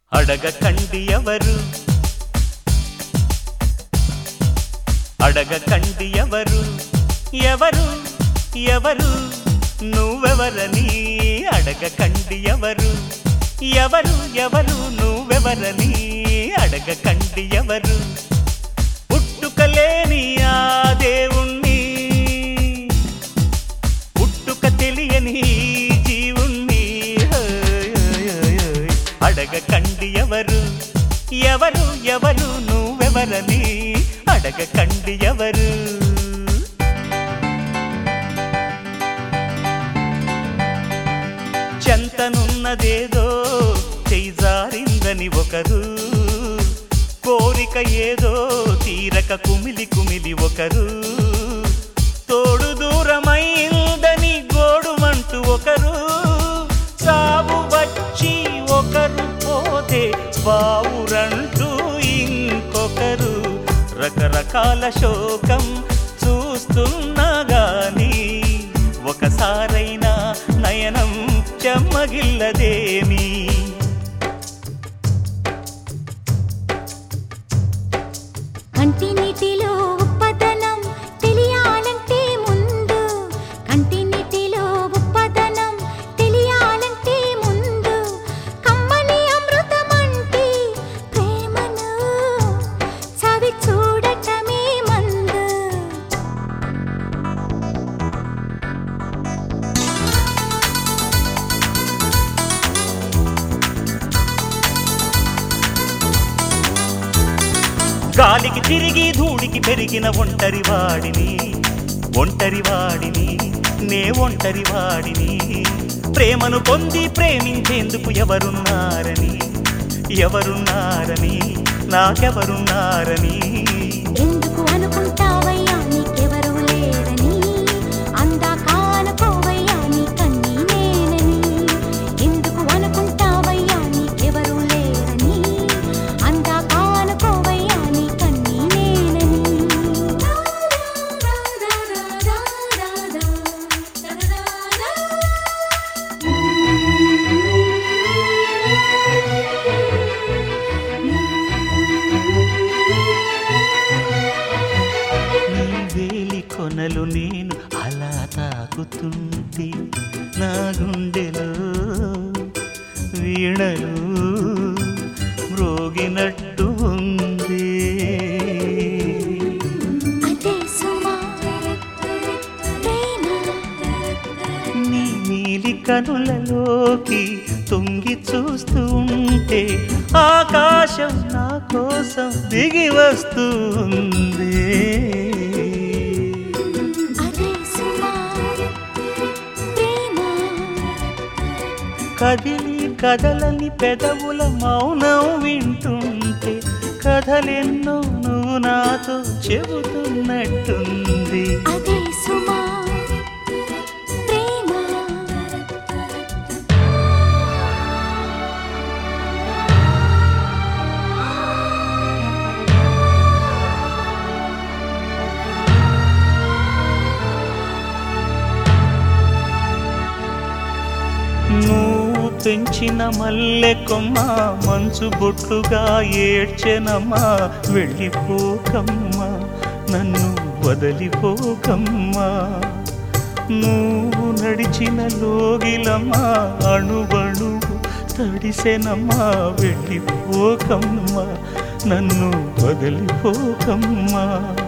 అడగకండి ఎవరు అడగకండి ఎవరు ఎవరు ఎవరు నువ్వెవరని అడగకండి ఎవరు ఎవరు ఎవరు నువ్వెవరని అడగకండి ఎవరు పుట్టుకలేని ఆ దేవుణ్ణి పుట్టుక తెలియని జీవుణ్ణి అడగకండి ఎవరు ఎవరు ఎవరు నువ్వెవరని అడగకండి ఎవరు చెంతనున్నదేదో చేజారిందని ఒకరు కోరిక ఏదో తీరక కుమిలి కుమిలి ఒకరు తోడు దూరమైందని గోడుమంటూ ఒకరు సాగు వచ్చి ఒకరు పోతే బావురంటూ ఇంకొకరు రకరకాల శోకం చూస్తున్నా గాని ఒకసారైనా నయనం చెమ్మగిల్లదేమి కంటి నీటిలో ఉప్పదనం తెలియాలంటే ముందు కంటి నీటిలో ఉప్పదనం తెలియాలంటే ముందు కమ్మని అమృతమంటి ప్రేమను చవి చూడటమే మందు గాలికి తిరిగి ధూళికి పెరిగిన ఒంటరి వాడిని నే ఒంటరి వాడిని ప్రేమను పొంది ప్రేమించేందుకు ఎవరున్నారని నాకెవరున్నారని ఎందుకు అనుకుంటావయ్యా నీకెవరు లేరని అందాక అనుకోవయ్యా నీ కన్నీ నేనని ఎందుకు అనుకుంటావయ్యా నీకెవరు లేరని అందాక అనుకోవయ్యా నీ కన్నీ నేనని కొనలు నేను అలా తాకుతుంటే నా గుండెలో వీణలు మ్రోగినట్టు ఉంది నీ నీలి కనులలోకి తొంగి చూస్తూ ఉంటే ఆకాశం నా కోసం దిగి వస్తుంది కదిలి కదలని పెదవుల మౌనం వింటుంటే కథలెన్నో నువ్వు నాతో చెబుతున్నట్టుంది అదే సుమా ప్రేమ పెంచిన మల్లె కొమ్మ మంచు బొట్టుగా ఏడ్చెనమ్మా వెళ్ళిపోకమ్మా నన్ను వదలిపోకమ్మా నువ్వు నడిచిన లోగిలమ్మా అణువణు తడిసెనమ్మా వెళ్ళిపోకమ్మా నన్ను వదలిపోకమ్మా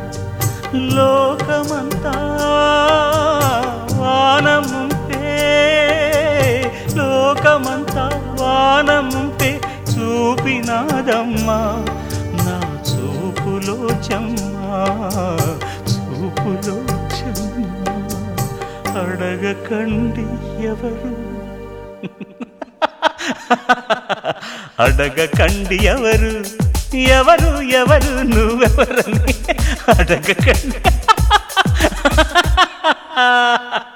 లోకమంతా లోకమంతా వానముంపే చూపినాదమ్మా నా చూపులో చెమ్మా అడగకండి ఎవరు అడగకండి ఎవరు ఎవరు ఎవరు నువ్వెవరని అడగకండి